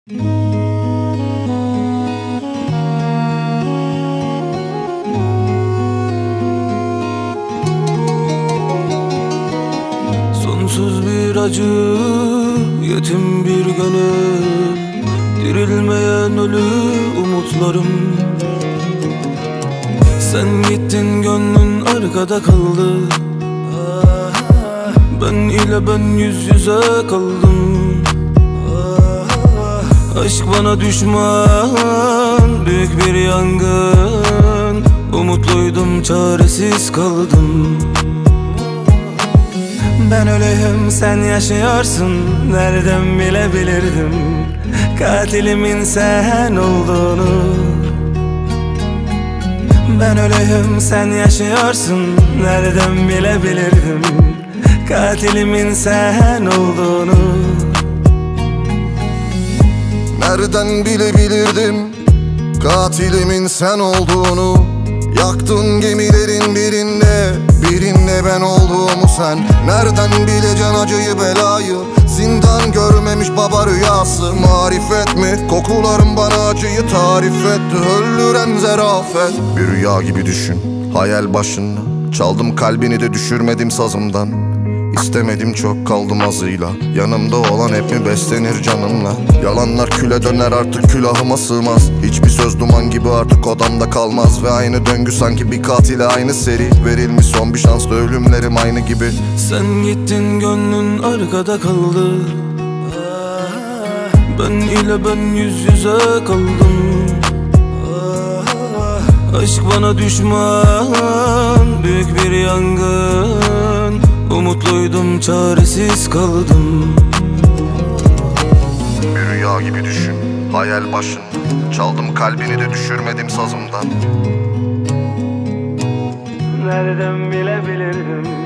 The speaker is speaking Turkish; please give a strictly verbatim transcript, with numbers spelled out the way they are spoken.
Sonsuz bir acı, yetim bir gönül, dirilmeyen ölü umutlarım. Sen gittin, gönlün arkada kaldı. Ben ile ben yüz yüze kaldım. Aşk bana düşman, büyük bir yangın. Umutluydum, çaresiz kaldım. Ben ölüyüm, sen yaşıyorsun. Nereden bilebilirdim katilimin sen olduğunu. Ben ölüyüm, sen yaşıyorsun. Nereden bilebilirdim katilimin sen olduğunu. Nereden bilebilirdim katilimin sen olduğunu. Yaktın gemilerin birinde, birinde ben olduğumu sen. Nereden bileceksin acıyı belayı? Zindan görmemiş baba rüyası. Marifet mi? Kokularım bana acıyı tarif etti. Öldüren zerafet. Bir rüya gibi düşün, hayal başında. Çaldım kalbini de düşürmedim sazımdan. İstemedim, çok kaldım azıyla. Yanımda olan hep mi beslenir canımla? Yalanlar küle döner, artık külahıma sığmaz. Hiçbir söz duman gibi artık odamda kalmaz. Ve aynı döngü sanki bir katile aynı seri. Verilmiş son bir şans da ölümlerim aynı gibi. Sen gittin, gönlün arkada kaldı. Ben ile ben yüz yüze kaldım. Aşk bana düşman, büyük bir yangın. Umutluydum, çaresiz kaldım. Bir rüya gibi düşün, hayal başında. Çaldım kalbini de düşürmedim sazımdan. Nereden bilebilirdim